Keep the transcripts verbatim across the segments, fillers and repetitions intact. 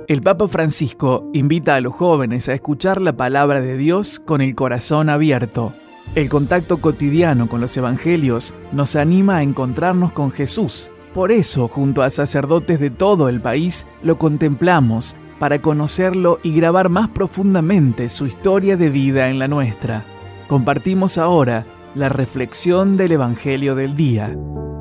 El Papa Francisco invita a los jóvenes a escuchar la palabra de Dios con el corazón abierto. El contacto cotidiano con los evangelios nos anima a encontrarnos con Jesús. Por eso, junto a sacerdotes de todo el país, lo contemplamos para conocerlo y grabar más profundamente su historia de vida en la nuestra. Compartimos ahora la reflexión del Evangelio del día.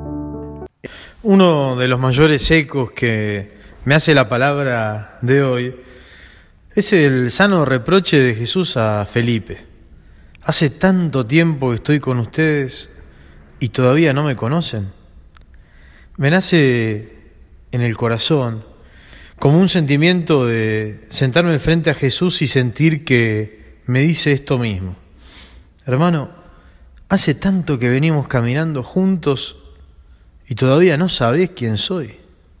Uno de los mayores ecos que me hace la palabra de hoy es el sano reproche de Jesús a Felipe. Hace tanto tiempo que estoy con ustedes y todavía no me conocen. Me nace en el corazón como un sentimiento de sentarme frente a Jesús y sentir que me dice esto mismo. Hermano, hace tanto que venimos caminando juntos y todavía no sabés quién soy.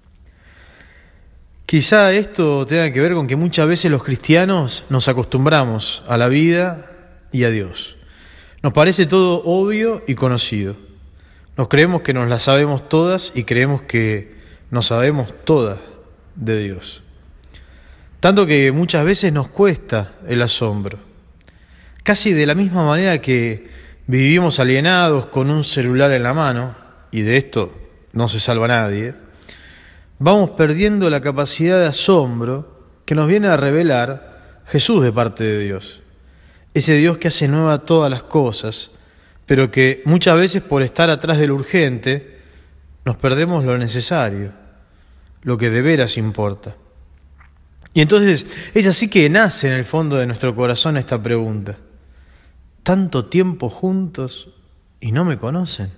Quizá esto tenga que ver con que muchas veces los cristianos nos acostumbramos a la vida y a Dios. Nos parece todo obvio y conocido. Nos creemos que nos las sabemos todas y creemos que nos sabemos todas de Dios. Tanto que muchas veces nos cuesta el asombro. Casi de la misma manera que vivimos alienados con un celular en la mano, y de esto no se salva nadie, vamos perdiendo la capacidad de asombro que nos viene a revelar Jesús de parte de Dios. Ese Dios que hace nueva todas las cosas, pero que muchas veces por estar atrás de lo urgente, nos perdemos lo necesario, lo que de veras importa. Y entonces es así que nace en el fondo de nuestro corazón esta pregunta. ¿Tanto tiempo juntos y no me conocen?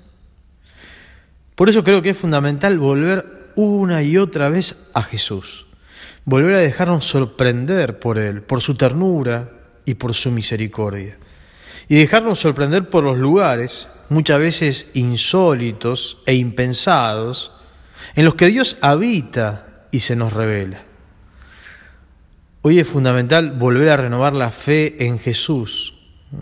Por eso creo que es fundamental volver una y otra vez a Jesús, volver a dejarnos sorprender por Él, por su ternura y por su misericordia, y dejarnos sorprender por los lugares, muchas veces insólitos e impensados, en los que Dios habita y se nos revela. Hoy es fundamental volver a renovar la fe en Jesús,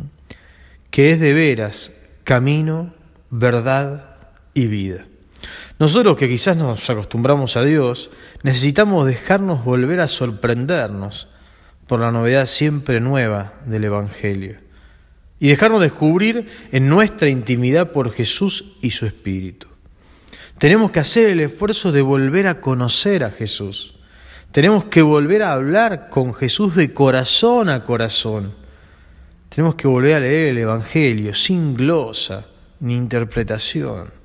que es de veras camino, verdad y vida. Nosotros que quizás nos acostumbramos a Dios, necesitamos dejarnos volver a sorprendernos por la novedad siempre nueva del Evangelio y dejarnos descubrir en nuestra intimidad por Jesús y su Espíritu. Tenemos que hacer el esfuerzo de volver a conocer a Jesús. Tenemos que volver a hablar con Jesús de corazón a corazón. Tenemos que volver a leer el Evangelio sin glosa ni interpretación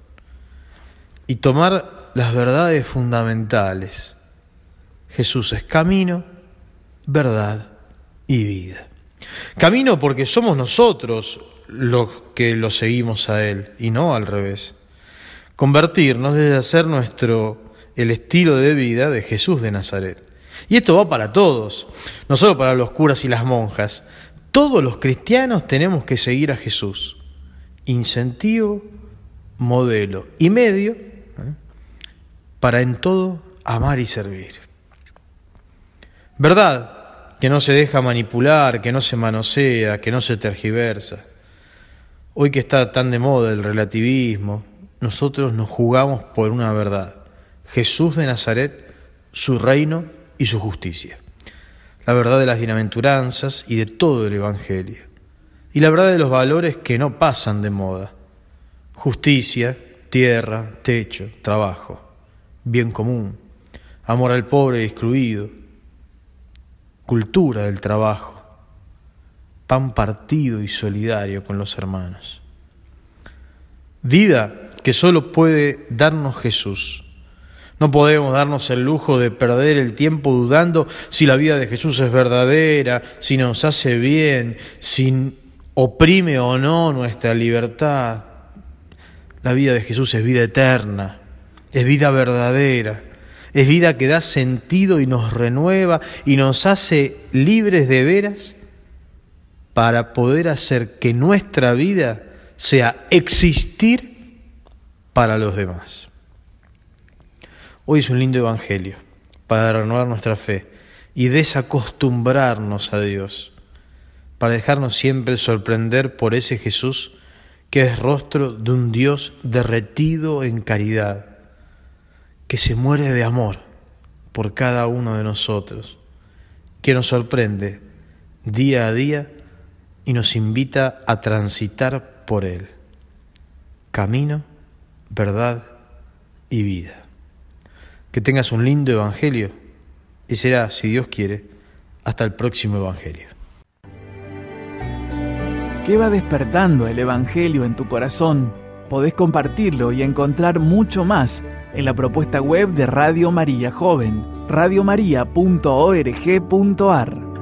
y tomar las verdades fundamentales. Jesús es camino, verdad y vida. Camino porque somos nosotros los que lo seguimos a Él y no al revés. Convertirnos debe ser nuestro, el estilo de vida de Jesús de Nazaret. Y esto va para todos, no solo para los curas y las monjas. Todos los cristianos tenemos que seguir a Jesús. Incentivo, modelo y medio ¿eh? para en todo amar y servir. Verdad que no se deja manipular, que no se manosea, que no se tergiversa. Hoy que está tan de moda el relativismo, nosotros nos jugamos por una verdad. Jesús de Nazaret, su reino y su justicia. La verdad de las bienaventuranzas y de todo el Evangelio. Y la verdad de los valores que no pasan de moda. Justicia, tierra, techo, trabajo, bien común, amor al pobre y excluido, cultura del trabajo, pan partido y solidario con los hermanos. Vida que solo puede darnos Jesús. No podemos darnos el lujo de perder el tiempo dudando si la vida de Jesús es verdadera, si nos hace bien, si oprime o no nuestra libertad. La vida de Jesús es vida eterna, es vida verdadera, es vida que da sentido y nos renueva y nos hace libres de veras para poder hacer que nuestra vida sea existir para los demás. Hoy es un lindo evangelio para renovar nuestra fe y desacostumbrarnos a Dios, para dejarnos siempre sorprender por ese Jesús que es rostro de un Dios derretido en caridad, que se muere de amor por cada uno de nosotros, que nos sorprende día a día y nos invita a transitar por Él. Camino, verdad y vida. Que tengas un lindo evangelio y será, si Dios quiere, hasta el próximo evangelio. ¿Qué va despertando el evangelio en tu corazón? Podés compartirlo y encontrar mucho más en la propuesta web de Radio María Joven, radiomaria punto org punto ar.